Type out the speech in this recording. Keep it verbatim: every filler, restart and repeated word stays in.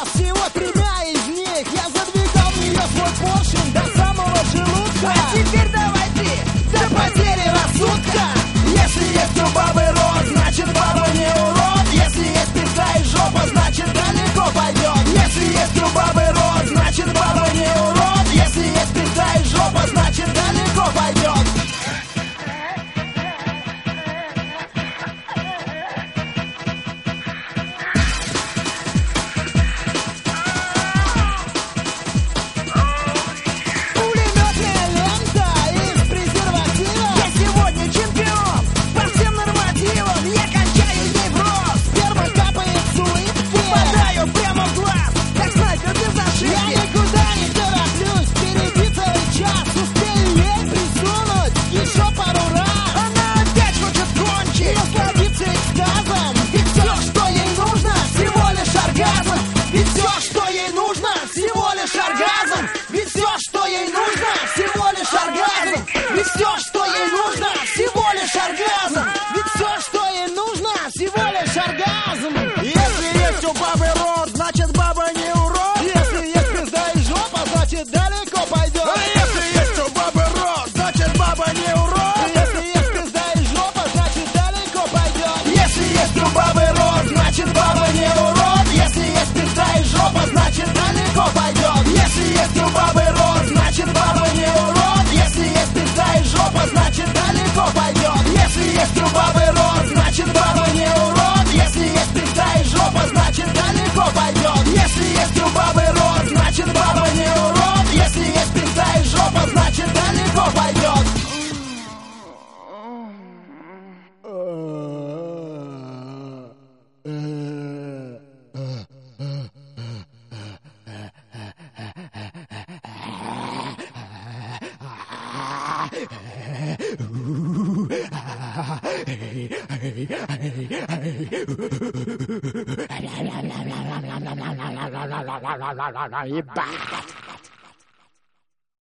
всего тремя из них я задвигал в нее свой поршень до самого желудка. А теперь давай ты до потери рассудка. Если есть у бабы рот, значит баба не урод. Если есть пизда и жопа, значит далеко пойдет. Если есть у бабы рот, значит баба не урод. Если есть пизда и жопа, значит далеко пойдет. Ебать!